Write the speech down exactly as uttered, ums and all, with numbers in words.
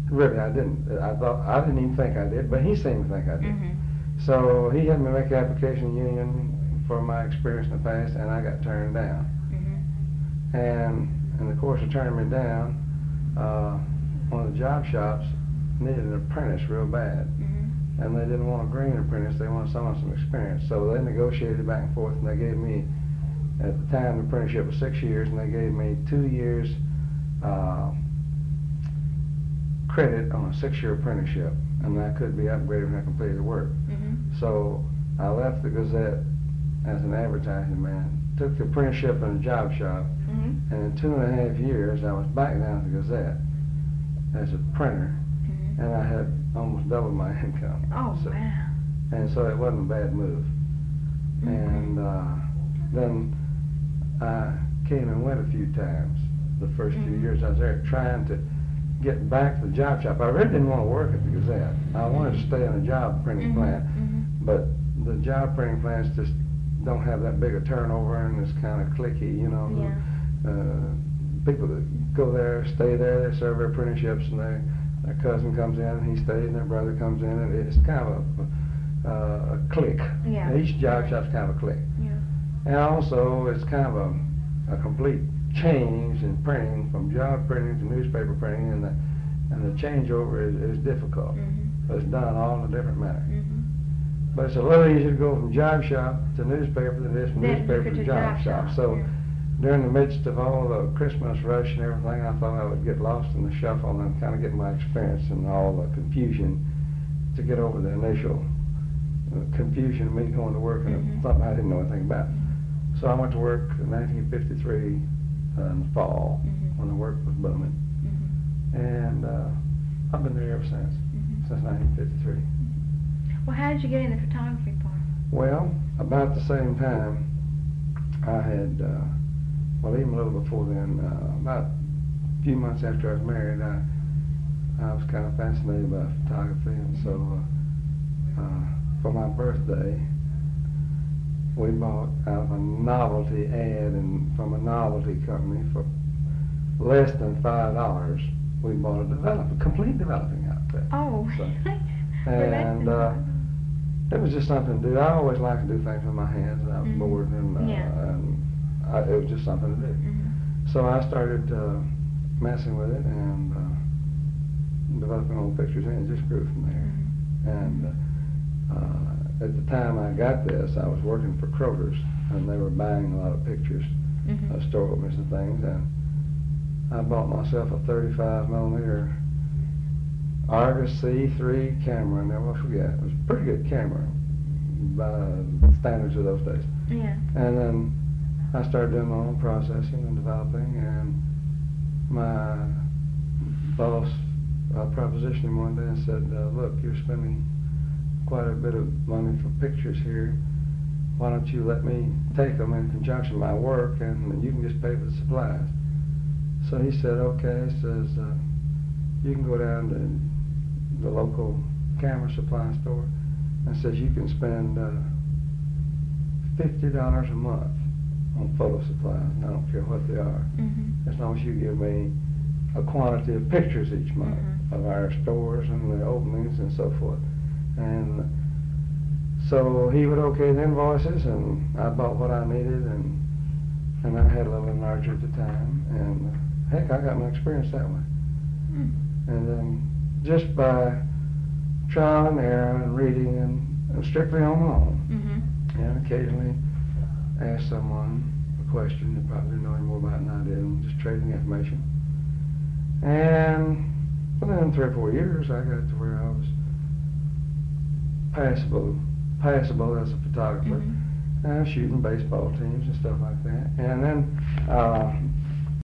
Really, I didn't. I thought I didn't even think I did, but he seemed to think I did. Mm-hmm. So he had me make the application union for my experience in the past, and I got turned down. Mm-hmm. And in the course of turning me down, uh, one of the job shops needed an apprentice real bad. Mm-hmm. And they didn't want a green apprentice, they wanted someone with some experience. So they negotiated back and forth, and they gave me, at the time, the apprenticeship was six years, and they gave me two years uh, credit on a six-year apprenticeship, and that could be upgraded when I completed the work. Mm-hmm. So I left the Gazette as an advertising man, took the apprenticeship in a job shop, Mm-hmm. and in two and a half years, I was back down at the Gazette as a printer, Mm-hmm. and I had almost doubled my income. Oh, so, wow. And so it wasn't a bad move. Mm-hmm. And uh, then I came and went a few times the first Mm-hmm. few years I was there, trying to get back to the job shop. I really didn't want to work at the Gazette. I wanted to stay in a job printing Mm-hmm. plant, Mm-hmm. but the job printing plants just don't have that big a turnover, and it's kind of cliquey, you know. Yeah. Uh, people that go there, stay there, they serve their apprenticeships, and they, their cousin comes in, and he stays, and their brother comes in, and it's kind of a, uh, a clique. Yeah. Each job shop's kind of a clique. Yeah. And also, it's kind of a, a complete change in printing from job printing to newspaper printing, and the, and the changeover is, is difficult. Mm-hmm. It's done all in a different manner. Mm-hmm. But it's a little easier to go from job shop to newspaper than it is from Then newspaper to to job job shop. shop, So yeah. during the midst of all the Christmas rush and everything, I thought I would get lost in the shuffle and kind of get my experience and all the confusion to get over the initial uh, confusion of me going to work and Mhm. something I didn't know anything about. So I went to work in nineteen fifty-three uh, in the fall Mhm. when the work was booming. Mm-hmm. And uh, I've been there ever since, Mm-hmm. since nineteen fifty-three. Well, how did you get in the photography part? Well, about the same time, I had, uh, well, even a little before then, uh, about a few months after I was married, I, I was kind of fascinated by photography, and so uh, uh, for my birthday, we bought out of a novelty ad and from a novelty company for less than five dollars. We bought a develop, a complete developing outfit. Oh, So, really? and uh, it was just something to do. I always liked to do things with my hands, and I was Mhm. bored, and, uh, Yeah. and I, it was just something to do. Mm-hmm. So I started uh, messing with it and uh, developing old pictures, and it just grew from there. Mm-hmm. And uh, uh, at the time I got this, I was working for Kroger's, and they were buying a lot of pictures, Mm-hmm. uh, store openings and things, and I bought myself a thirty-five millimeter Argus C three camera, and never will forget. It was a pretty good camera by the standards of those days. Yeah. And then I started doing my own processing and developing, and my boss uh, propositioned me one day and said, uh, look, you're spending quite a bit of money for pictures here. Why don't you let me take them in conjunction with my work, and you can just pay for the supplies. So he said, okay, he says, uh, you can go down to the local camera supply store, and says you can spend uh, fifty dollars a month on photo supplies, and I don't care what they are, Mm-hmm. as long as you give me a quantity of pictures each month Mhm. of our stores and the openings and so forth. And so he would okay the invoices, and I bought what I needed, and and I had a little enlarger at the time, and uh, heck, I got my experience that way. Mm. And then just by trial and error and reading and, and strictly on my own, Mm-hmm. and occasionally ask someone a question that probably know more about it than I did, and just trading information. And within three or four years, I got to where I was passable, passable as a photographer. Mm-hmm. And I was shooting baseball teams and stuff like that. And then uh,